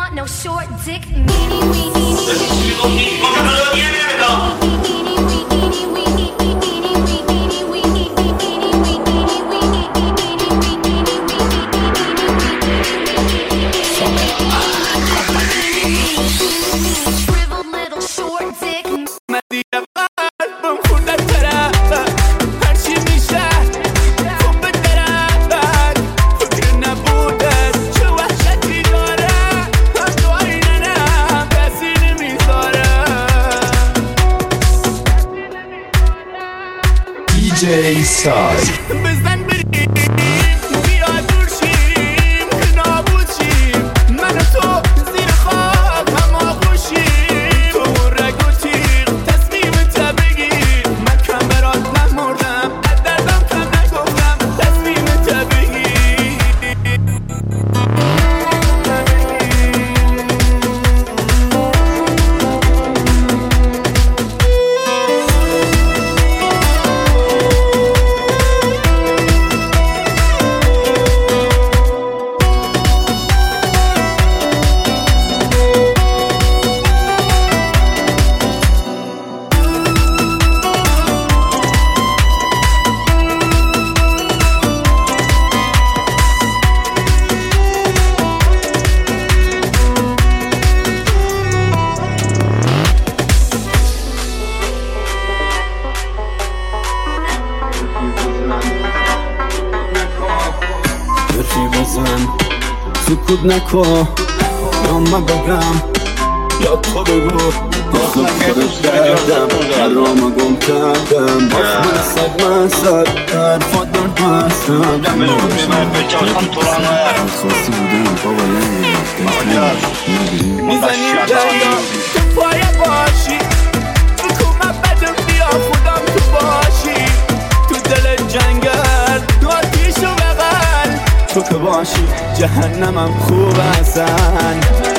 want no short dick. Meanie weenie. Shriveled little short dick. DJ Side. سکوت نکن یا من بگم یا تو بگو آخه خودت کردم حرامو گم کردم من صد حرفات درد بستم خواستی بودم بابا میزنیم دریا تو پای باشی تو من بدم بیا خودم تو باشی تو دل جنگل آتیشو بغل تو که باشی جهنمم خوب هستن